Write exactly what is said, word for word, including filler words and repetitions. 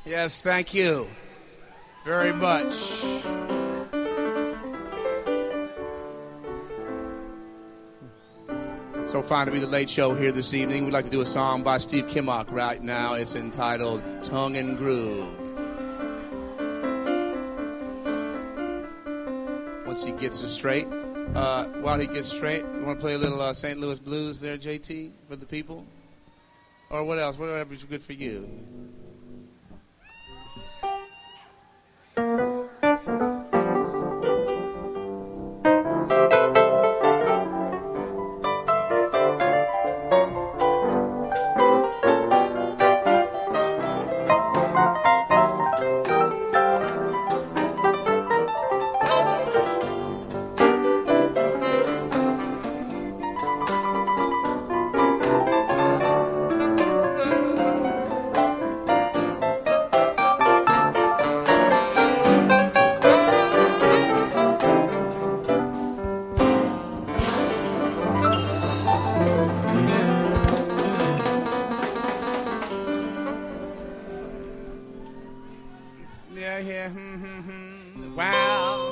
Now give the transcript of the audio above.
Yes, thank you very much. So fine to be the Late Show here this evening. We'd like to do a song by Steve Kimmock right now. It's entitled Tongue and Groove. Once he gets it straight. Uh, while he gets straight, you want to play a little uh, Saint Louis blues there, J T, for the people? Or what else? Whatever's good for you. Yeah, yeah. Mm-hmm. Wow.